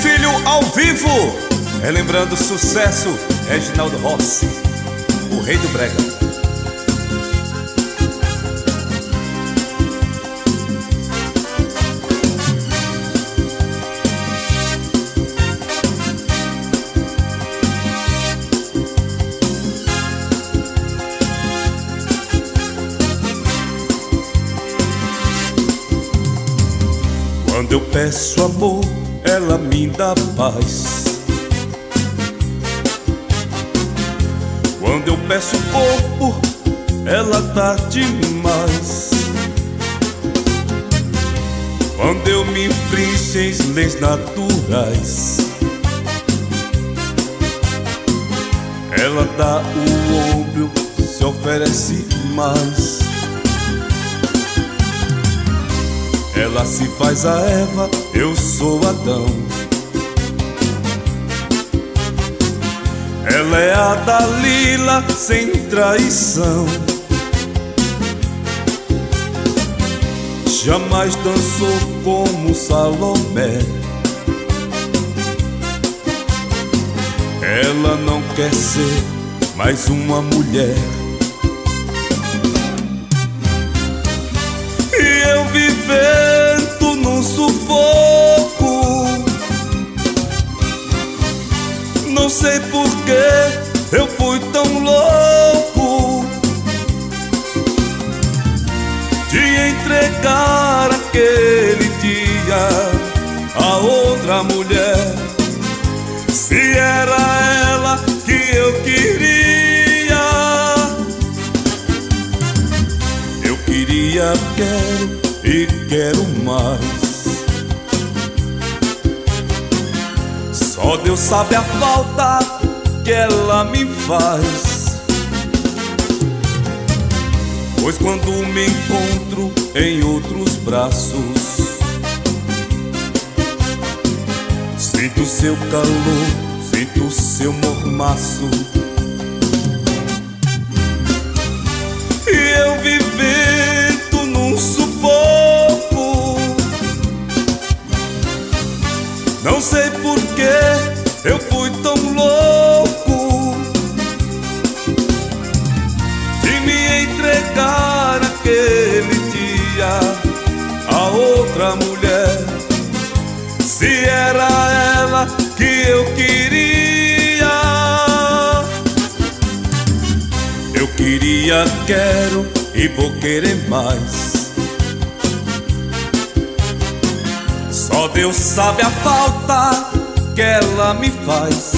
Filho ao vivo, relembrando o sucesso, Reginaldo Rossi, o rei do brega. Quando eu peço amor, ela me dá paz. Quando eu peço corpo, ela dá demais. Quando eu me infringo em leis naturais, ela dá o ombro, se oferece mais. Ela se faz a Eva, eu sou Adão. Ela é a Dalila sem traição. Jamais dançou como Salomé. Ela não quer ser mais uma mulher. E eu vivendo num sufoco, não sei por que eu fui tão louco de entregar aquele dia a outra mulher. Se era ela que eu queria, eu queria, quero e quero mais. Só Deus sabe a falta que ela me faz. Pois quando me encontro em outros braços, sinto seu calor, sinto seu mormaço. E eu vivendo num sufoco, não sei por que eu fui tão louco de me entregar aquele dia a outra mulher. Se era ela que eu queria, eu queria, quero e vou querer mais. Só Deus sabe a falta que ela me faz.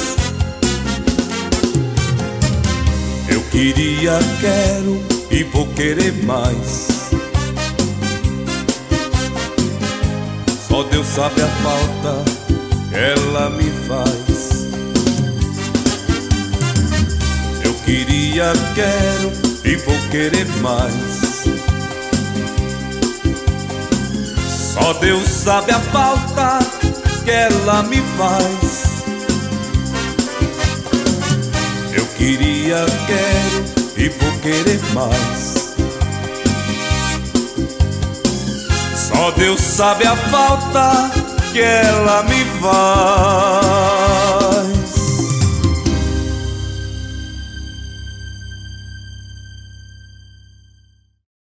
Eu queria, quero e vou querer mais. Só Deus sabe a falta que ela me faz. Eu queria, quero e vou querer mais. Só Deus sabe a falta que ela me faz. Eu queria, quero e vou querer mais. Só Deus sabe a falta que ela me faz.